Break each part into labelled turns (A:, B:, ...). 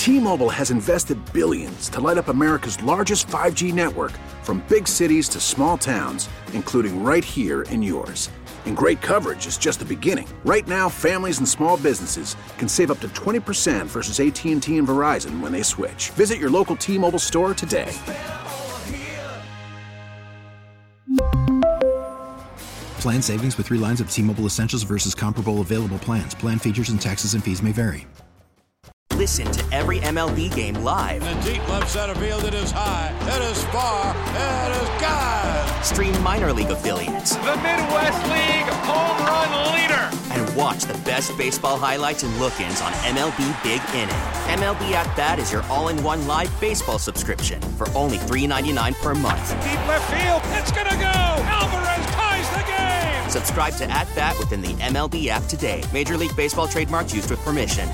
A: T-Mobile has invested billions to light up America's largest 5G network, from big cities to small towns, including right here in yours. And great coverage is just the beginning. Right now, families and small businesses can save up to 20% versus AT&T and Verizon when they switch. Visit your local T-Mobile store today.
B: Plan savings with 3 lines of T-Mobile Essentials versus comparable available plans. Plan features and taxes and fees may vary.
C: Listen to every MLB game live.
D: In the deep left center field, it is high, it is far, it is gone.
C: Stream minor league affiliates.
E: The Midwest League home run leader.
C: And watch the best baseball highlights and look-ins on MLB Big Inning. MLB At Bat is your all-in-one live baseball subscription for only $3.99 per month.
E: Deep left field, it's gonna go. Alvarez ties the game.
C: Subscribe to At Bat within the MLB app today. Major League Baseball trademarks used with permission.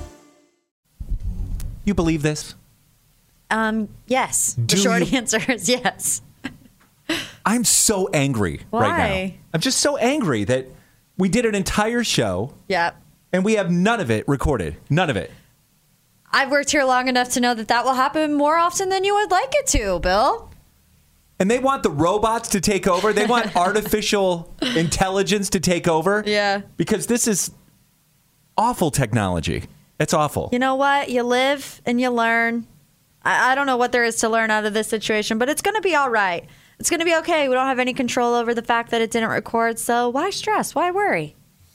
F: You believe this?
G: Yes. The short answer is yes.
F: I'm so angry right now. I'm just so angry that we did an entire show.
G: Yep.
F: And we have none of it recorded. None of it.
G: I've worked here long enough to know that will happen more often than you would like it to, Bill.
F: And they want the robots to take over. They want artificial intelligence to take over.
G: Yeah.
F: Because this is awful technology. It's awful.
G: You know what? You live and you learn. I don't know what there is to learn out of this situation, but it's going to be all right. It's going to be okay. We don't have any control over the fact that it didn't record, so why stress? Why worry?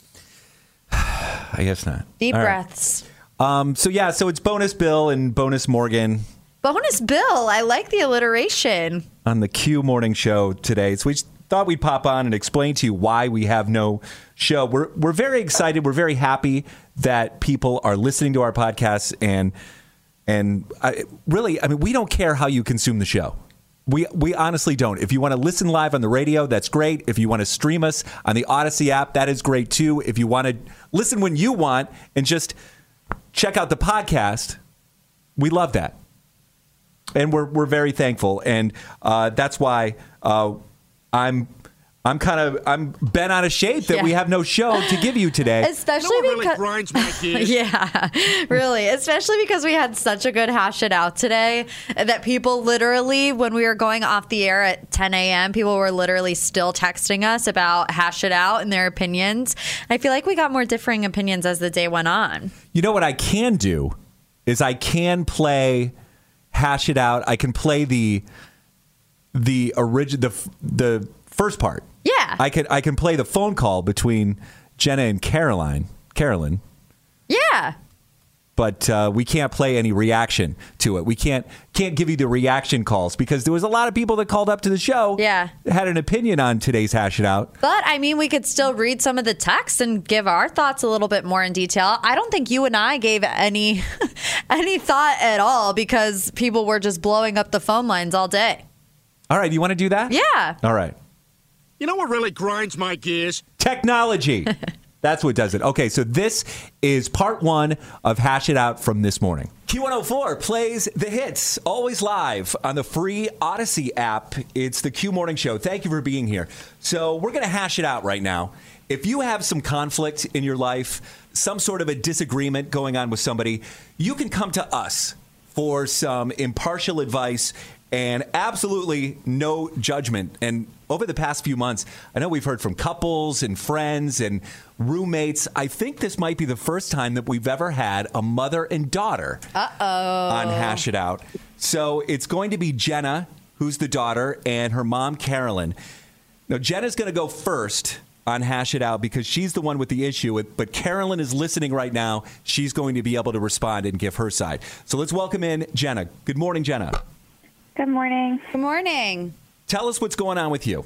F: I guess not.
G: Deep breaths.
F: So it's Bonus Bill and Bonus Morgan.
G: Bonus Bill. I like the alliteration.
F: On the Q Morning Show today. So we thought we'd pop on and explain to you why we have no show. We're very excited. We're very happy that people are listening to our podcasts, and we don't care how you consume the show. We honestly don't. If you want to listen live on the radio, that's great. If you want to stream us on the Odyssey app, that is great too. If you want to listen when you want and just check out the podcast, we love that. And we're very thankful. And that's why I'm bent out of shape that we have no show to give you today.
G: Especially
D: because
G: really
D: grinds my gears.
G: Yeah, really. Especially because we had such a good hash it out today that people literally, when we were going off the air at 10 a.m., people were literally still texting us about hash it out and their opinions. I feel like we got more differing opinions as the day went on.
F: You know what I can do is I can play hash it out. I can play the first part.
G: Yeah.
F: I can play the phone call between Jenna and Carolyn.
G: Yeah.
F: But we can't play any reaction to it. We can't give you the reaction calls because there was a lot of people that called up to the show.
G: Yeah.
F: Had an opinion on today's Hash It Out.
G: But, we could still read some of the texts and give our thoughts a little bit more in detail. I don't think you and I gave any thought at all because people were just blowing up the phone lines all day.
F: All right. You want to do that?
G: Yeah.
F: All right.
D: You know what really grinds my gears?
F: Technology. That's what does it. Okay, so this is part 1 of Hash It Out from this morning. Q104 plays the hits, always live on the free Odyssey app. It's the Q Morning Show. Thank you for being here. So we're going to hash it out right now. If you have some conflict in your life, some sort of a disagreement going on with somebody, you can come to us for some impartial advice and absolutely no judgment. And over the past few months, I know we've heard from couples and friends and roommates. I think this might be the first time that we've ever had a mother and daughter on Hash It Out. So it's going to be Jenna, who's the daughter, and her mom, Carolyn. Now, Jenna's going to go first on Hash It Out because she's the one with the issue. But Carolyn is listening right now. She's going to be able to respond and give her side. So let's welcome in Jenna. Good morning, Jenna.
H: Good morning.
G: Good morning.
F: Tell us what's going on with you.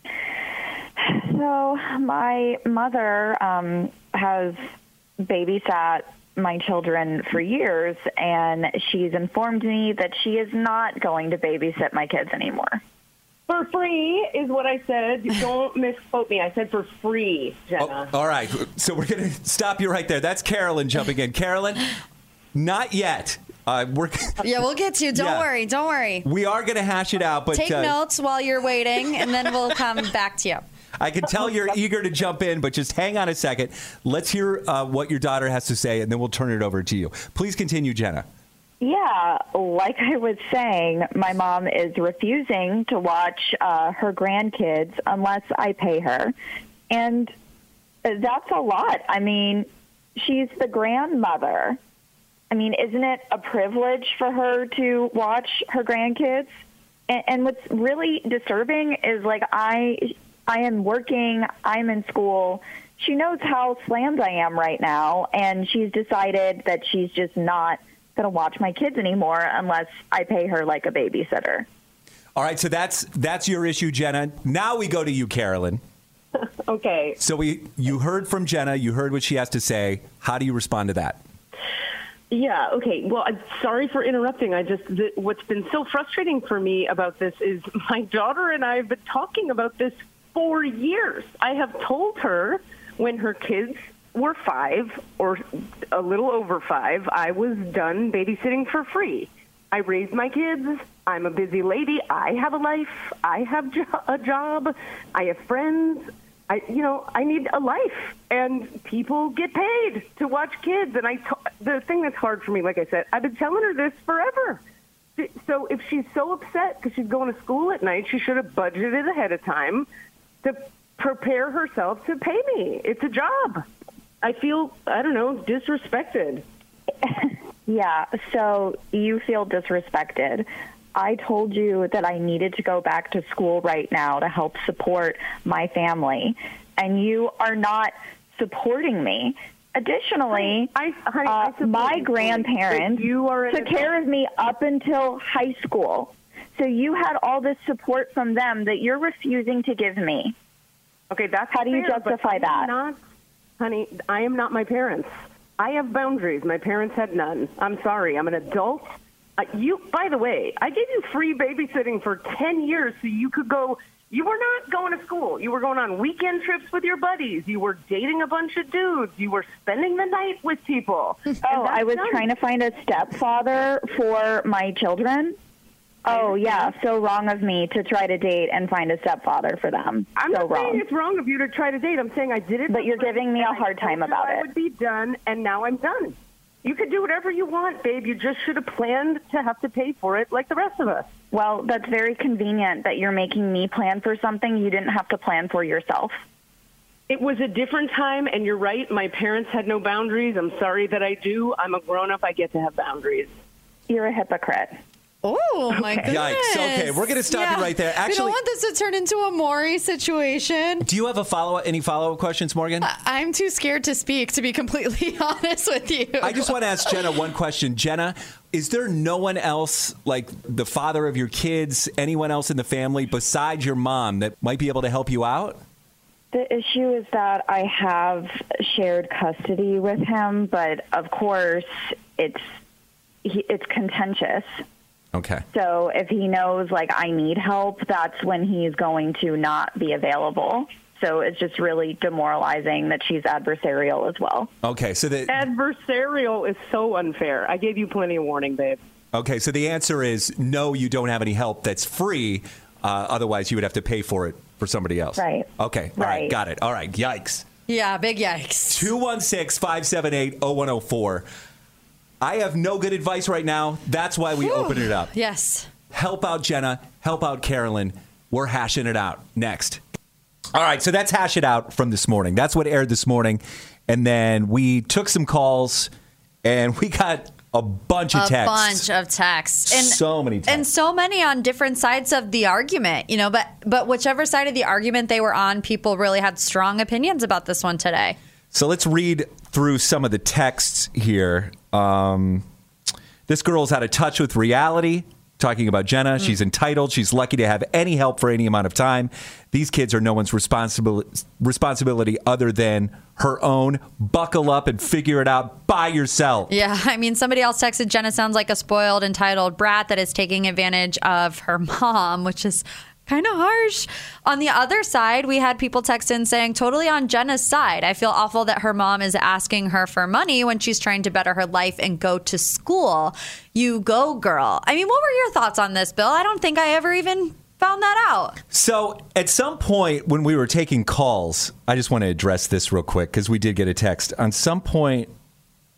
H: So my mother has babysat my children for years, and she's informed me that she is not going to babysit my kids anymore.
I: For free is what I said. Don't misquote me. I said for free, Jenna.
F: Oh, all right. So we're going to stop you right there. That's Carolyn jumping in. Carolyn, not yet.
G: We'll get to you. Don't worry. Don't worry.
F: We are going to hash it out. But
G: take notes while you're waiting, and then we'll come back to you.
F: I can tell you're eager to jump in, but just hang on a second. Let's hear what your daughter has to say, and then we'll turn it over to you. Please continue, Jenna.
H: Yeah, like I was saying, my mom is refusing to watch her grandkids unless I pay her. And that's a lot. I mean, she's the grandmother. I mean, isn't it a privilege for her to watch her grandkids? And what's really disturbing is, like, I am working, I'm in school. She knows how slammed I am right now, and she's decided that she's just not going to watch my kids anymore unless I pay her like a babysitter.
F: All right, so that's your issue, Jenna. Now we go to you, Carolyn.
I: Okay.
F: So you heard from Jenna. You heard what she has to say. How do you respond to that?
I: Yeah, okay. Well, I'm sorry for interrupting. What's been so frustrating for me about this is my daughter and I have been talking about this for years. I have told her when her kids were 5 or a little over 5, I was done babysitting for free. I raised my kids. I'm a busy lady. I have a life. I have a job. I have friends. I need a life, and people get paid to watch kids. And the thing that's hard for me, like I said, I've been telling her this forever. So if she's so upset because she's going to school at night, she should have budgeted ahead of time to prepare herself to pay me. It's a job. I feel, disrespected.
H: Yeah, so you feel disrespected. I told you that I needed to go back to school right now to help support my family, and you are not supporting me. Additionally, my grandparents took care of me up until high school. So you had all this support from them that you're refusing to give me.
I: Okay, that's
H: how do you justify that?
I: Honey, I am not my parents. I have boundaries. My parents had none. I'm sorry. I'm an adult. By the way, I gave you free babysitting for 10 years so you could go. You were not going to school. You were going on weekend trips with your buddies. You were dating a bunch of dudes. You were spending the night with people.
H: Oh, I was trying to find a stepfather for my children. Oh, yeah, so wrong of me to try to date and find a stepfather for them.
I: I'm
H: so
I: not
H: wrong.
I: saying it's wrong of you to try to date. I'm saying I did it.
H: But you're giving me a hard time about it.
I: I would be done, and now I'm done. You could do whatever you want, babe. You just should have planned to have to pay for it like the rest of us.
H: Well, that's very convenient that you're making me plan for something you didn't have to plan for yourself.
I: It was a different time, and you're right. My parents had no boundaries. I'm sorry that I do. I'm a grown-up. I get to have boundaries.
H: You're a hypocrite.
G: Oh, my goodness.
F: Yikes. Okay, we're going to stop you right there. Actually,
G: we don't want this to turn into a Maury situation.
F: Do you have any follow-up questions, Morgan?
G: I'm too scared to speak, to be completely honest with you.
F: I just want to ask Jenna one question. Jenna, is there no one else, like the father of your kids, anyone else in the family besides your mom that might be able to help you out?
H: The issue is that I have shared custody with him, but of course it's contentious.
F: Okay.
H: So if he knows, like, I need help, that's when he's going to not be available. So it's just really demoralizing that she's adversarial as well.
F: Okay, so
I: adversarial is so unfair. I gave you plenty of warning, babe.
F: Okay, so the answer is no, you don't have any help that's free. Otherwise, you would have to pay for it for somebody else.
H: Right.
F: Okay. All right. Got it. All right. Yikes.
G: Yeah, big yikes.
F: 216-578-0104. I have no good advice right now. That's why we open it up.
G: Yes.
F: Help out Jenna. Help out Carolyn. We're hashing it out next. All right, so that's Hash It Out from this morning. That's what aired this morning. And then we took some calls, and we got a bunch of texts.
G: A bunch of texts.
F: And so many texts.
G: And so many on different sides of the argument, but whichever side of the argument they were on, people really had strong opinions about this one today.
F: So let's read through some of the texts here. This girl's out of touch with reality. Talking about Jenna. She's entitled. She's lucky to have any help for any amount of time. These kids are no one's responsibility other than her own. Buckle up and figure it out by yourself.
G: Yeah, I mean, somebody else texted, Jenna sounds like a spoiled, entitled brat that is taking advantage of her mom, which is kind of harsh. On the other side, we had people text in saying, totally on Jenna's side. I feel awful that her mom is asking her for money when she's trying to better her life and go to school. You go, girl. I mean, what were your thoughts on this, Bill? I don't think I ever even found that out.
F: So at some point when we were taking calls, I just want to address this real quick because we did get a text. On some point,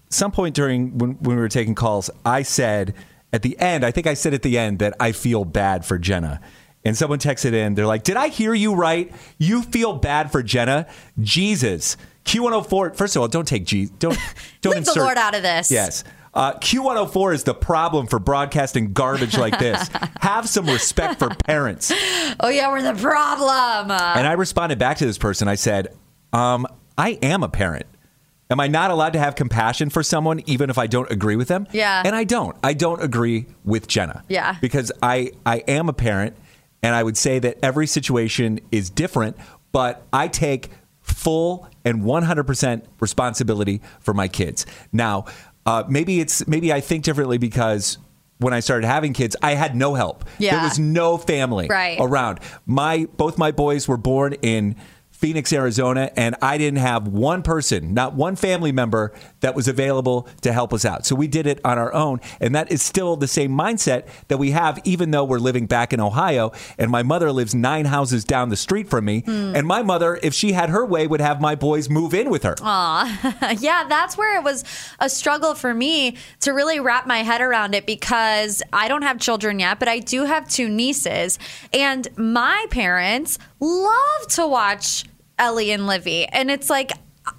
F: some point during when we were taking calls, I said at the end, that I feel bad for Jenna. And someone texted in, they're like, did I hear you right? You feel bad for Jenna? Jesus. Q104, first of all, don't take don't
G: Leave
F: insert
G: the Lord out of this.
F: Yes. Q104 is the problem for broadcasting garbage like this. Have some respect for parents.
G: Oh, yeah, we're the problem.
F: And I responded back to this person. I said, I am a parent. Am I not allowed to have compassion for someone even if I don't agree with them?
G: Yeah.
F: And I don't. I don't agree with Jenna.
G: Yeah.
F: Because I am a parent, and I would say that every situation is different, but I take full and 100% responsibility for my kids. Now, maybe I think differently because when I started having kids, I had no help.
G: Yeah.
F: There was no family around. Both my boys were born in Phoenix, Arizona, and I didn't have one person, not one family member that was available to help us out. So we did it on our own, and that is still the same mindset that we have, even though we're living back in Ohio, and my mother lives 9 houses down the street from me, and my mother, if she had her way, would have my boys move in with her.
G: Aw. Yeah, that's where it was a struggle for me to really wrap my head around it, because I don't have children yet, but I do have 2 nieces, and my parents love to watch Ellie and Livy. And it's like,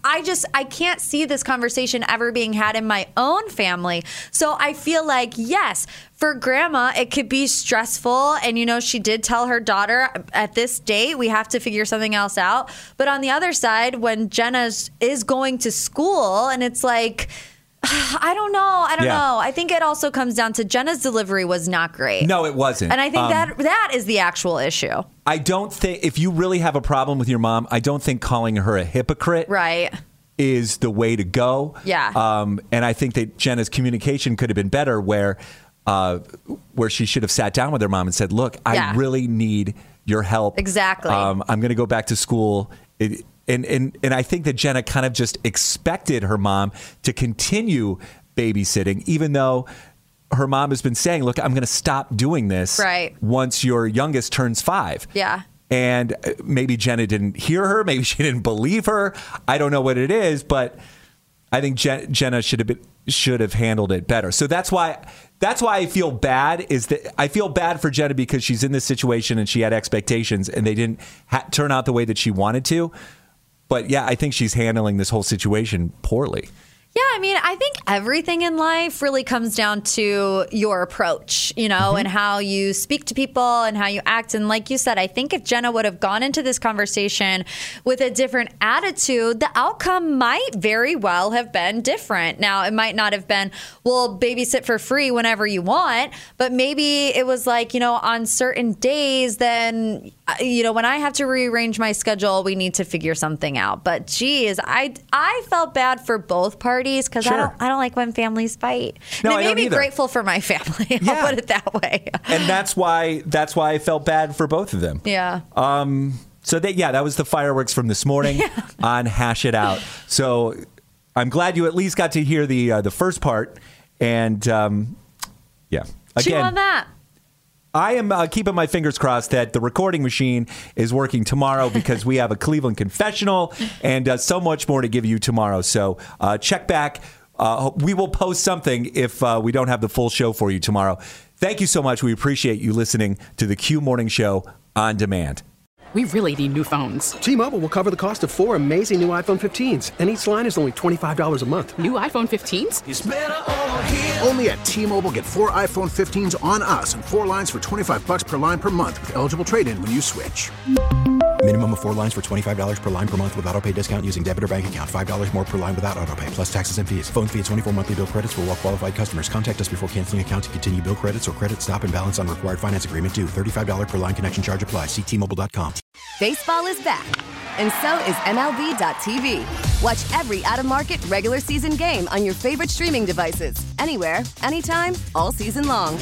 G: I can't see this conversation ever being had in my own family. So I feel like, yes, for grandma, it could be stressful. And, she did tell her daughter at this date, we have to figure something else out. But on the other side, when Jenna is going to school, and it's like, I don't know. I think it also comes down to Jenna's delivery was not great.
F: No, it wasn't.
G: And I think that is the actual issue.
F: I don't think, if you really have a problem with your mom, I don't think calling her a hypocrite is the way to go.
G: Yeah.
F: And I think that Jenna's communication could have been better where she should have sat down with her mom and said, look, I really need your help.
G: Exactly.
F: I'm going to go back to school. And I think that Jenna kind of just expected her mom to continue babysitting, even though her mom has been saying, look, I'm going to stop doing this once your youngest turns 5.
G: Yeah.
F: And maybe Jenna didn't hear her. Maybe she didn't believe her. I don't know what it is, but I think Jenna should have handled it better. So that's why I feel bad. I feel bad for Jenna because she's in this situation and she had expectations and they didn't turn out the way that she wanted to. But yeah, I think she's handling this whole situation poorly.
G: Yeah, I mean, I think everything in life really comes down to your approach, and how you speak to people and how you act. And like you said, I think if Jenna would have gone into this conversation with a different attitude, the outcome might very well have been different. Now, it might not have been, well, babysit for free whenever you want, but maybe it was like, on certain days, then, when I have to rearrange my schedule, we need to figure something out. But geez, I felt bad for both parties. Because I don't like when families fight.
F: No,
G: it made me grateful for my family. I'll put it that way.
F: And that's why I felt bad for both of them.
G: Yeah.
F: So that was the fireworks from this morning on Hash It Out. So I'm glad you at least got to hear the first part. And again,
G: chew on that.
F: I am keeping my fingers crossed that the recording machine is working tomorrow because we have a Cleveland confessional and so much more to give you tomorrow. So check back. We will post something if we don't have the full show for you tomorrow. Thank you so much. We appreciate you listening to the Q Morning Show on demand.
J: We really need new phones.
K: T-Mobile will cover the cost of 4 amazing new iPhone 15s, and each line is only $25 a month.
J: New iPhone 15s?
A: It's better over here. Only at T-Mobile, get 4 iPhone 15s on us and 4 lines for $25 per line per month with eligible trade-in when you switch.
B: Minimum of 4 lines for $25 per line per month with autopay discount using debit or bank account. $5 more per line without autopay, plus taxes and fees. Phone fee at 24 monthly bill credits for well-qualified customers. Contact us before canceling account to continue bill credits or credit stop and balance on required finance agreement due. $35 per line connection charge applies. See T-Mobile.com.
L: Baseball is back, and so is MLB.tv. Watch every out-of-market regular season game on your favorite streaming devices. Anywhere, anytime, all season long.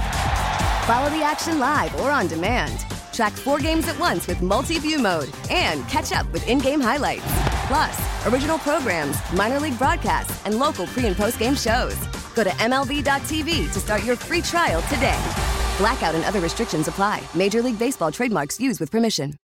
L: Follow the action live or on demand. Track 4 games at once with multi-view mode and catch up with in-game highlights. Plus, original programs, minor league broadcasts, and local pre- and post-game shows. Go to MLB.tv to start your free trial today. Blackout and other restrictions apply. Major League Baseball trademarks used with permission.